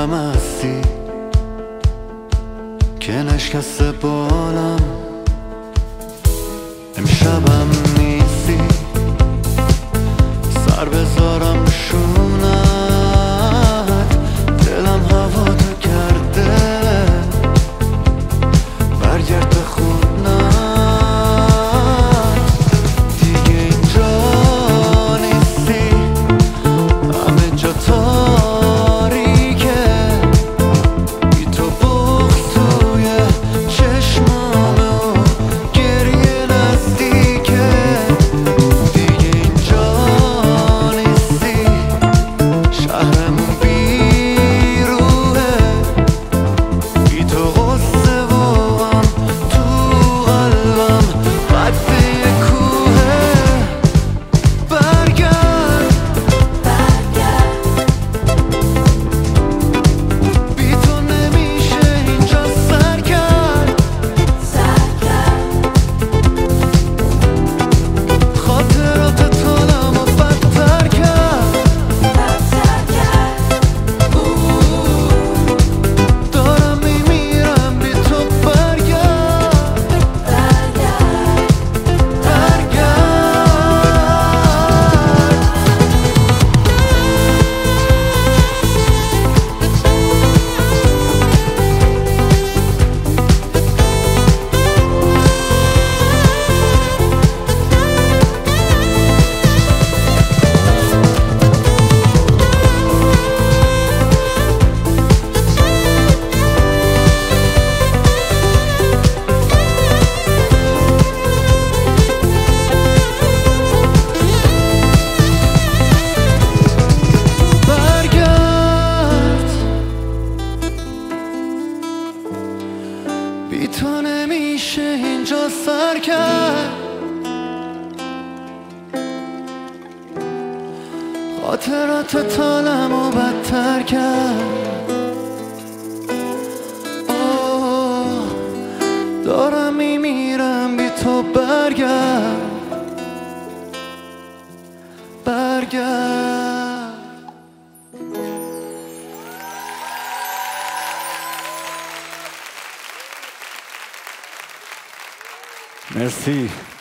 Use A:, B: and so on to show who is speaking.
A: دلم هستی که نشکسته بالم، امشبم نیستی سر بذارم شونت، دلم هوا تو کرده برگرد به خونت، دیگه اینجا نیستی همه جا تاریکه، بی تو بغض توی چشمامه و گریه نزدیکه، دیگه اینجا نیستی شهرمون بیروحه، بی تو غصه و غم تو قلبم قد یه کوهه، برگرد بی تو نمیشه اینجا سر کرد، خاطرات طالم و بدتر کرد، دارم میمیرم بی تو، برگرد بی تو نمیشه اینجا سر کرد، خاطرات طالم و بدتر کرد، آه، دارم میمیرم بی تو، برگرد. مرسی.